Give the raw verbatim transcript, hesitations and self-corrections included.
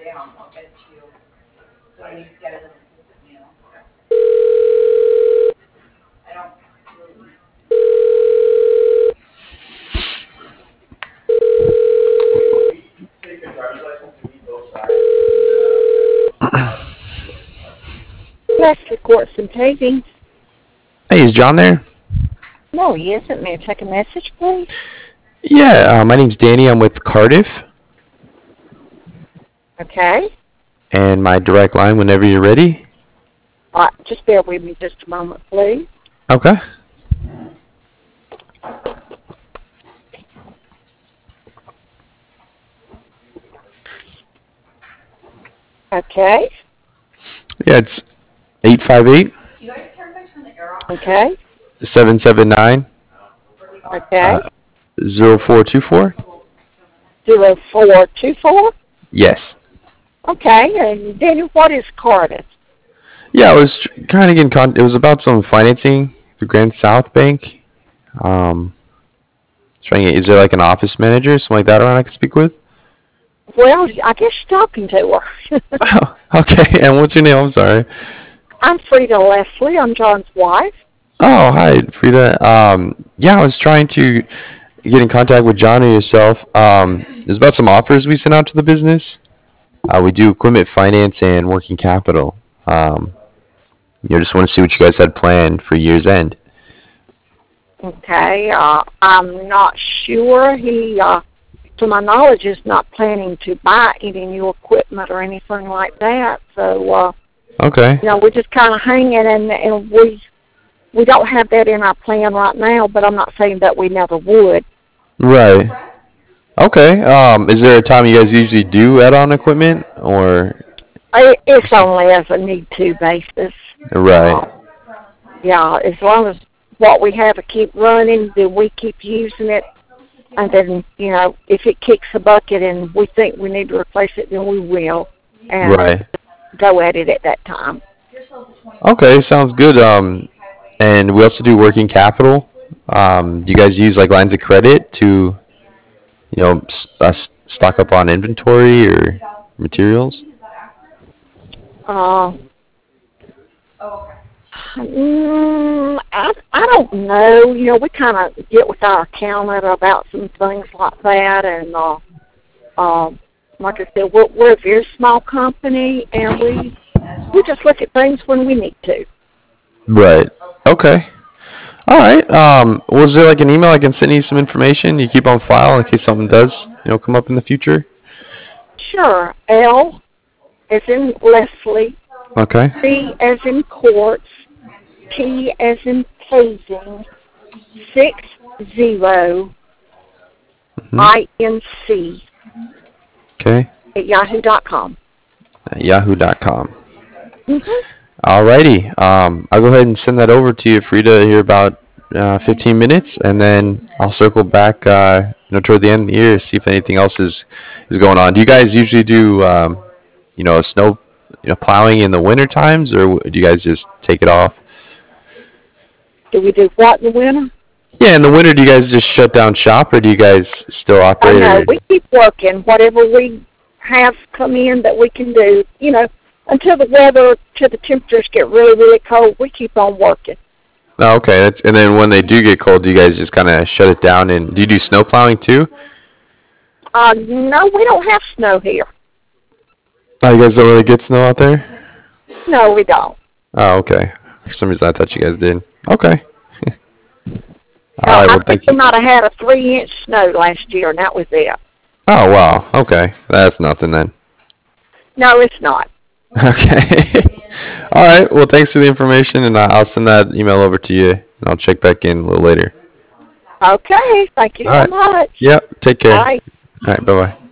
Leslie Quartz and Paving. Hey, is John there? No, he isn't. May I take a message, please? Yeah, uh, my name's Danny. I'm with Cardiff. Okay. And my direct line whenever you're ready. Uh, just bear with me just a moment, please. Okay. Okay. Yeah, it's eight five eight. Okay. seven seven nine. Okay. Uh, zero four two four. Zero four two four. Yes. Okay. And Daniel, what is Cardiff? Yeah, I was tr- trying to get in contact. It was about some financing through Grand South Bank. Um, trying to get, is there like an office manager, or something like that around I can speak with? Well, I guess you're talking to her. Oh, okay. And what's your name? I'm sorry. I'm Frida Leslie. I'm John's wife. Oh, hi, Frida. Um, yeah, I was trying to get in contact with John or yourself. Um, it was about some offers we sent out to the business. Uh, we do equipment finance and working capital. Um, you know, just want to see what you guys had planned for year's end. Okay. Uh, I'm not sure. He, uh, to my knowledge, is not planning to buy any new equipment or anything like that. So, uh, Okay. you know, we're just kind of hanging, and, and we we don't have that in our plan right now. But I'm not saying that we never would. Right. Okay. Um, is there a time you guys usually do add on equipment, or? I- It's only as a need-to basis. Right. Uh, yeah, as long as what we have to keep running, then we keep using it. And then, you know, if it kicks a bucket and we think we need to replace it, then we will. And Right. go at it at that time. Okay, sounds good. Um, and we also do working capital. Um, do you guys use like lines of credit to, you know, s- uh, s- stock up on inventory or materials? Uh, mm, I, I don't know. You know, we kind of get with our accountant about some things like that. And, uh, um, like I said, we're, we're a very small company, and we we just look at things when we need to. Right. Okay. All right. Um, was there like an email I can send you some information you keep on file in case something does, you know, come up in the future? Sure. L as in Leslie, Okay. C as in Quartz, T as in Paving, six zero hmm I N C Okay. at yahoo dot com. At yahoo dot com. Mm-hmm. Alrighty. Um, I'll go ahead and send that over to you, Frida, here about uh, fifteen minutes, and then I'll circle back, uh, you know, toward the end of the year, see if anything else is is going on. Do you guys usually do, um, you know, snow, you know, plowing in the winter times, or do you guys just take it off? Do we do what in the winter? Yeah, in the winter, do you guys just shut down shop, or do you guys still Oh, operate? no, Or we keep working. Whatever we have come in that we can do, you know, until the weather, till the temperatures get really, really cold, we keep on working. oh, okay. That's, and then when they do get cold, do you guys just kind of shut it down? And do you do snow plowing too? Uh, no, we don't have snow here. Oh, you guys don't really get snow out there? No, we don't. Oh, okay. For some reason, I thought you guys did. Okay. All Uh, right. I Well, think thank we you. might have had a three-inch snow last year, and that was it. Oh, wow. Okay. That's nothing then. No, it's not. Okay. All right. Well, thanks for the information, and I- I'll send that email over to you, and I'll check back in a little later. Okay, thank you All so right. much. Yep. Take care. Bye. All right. Bye bye.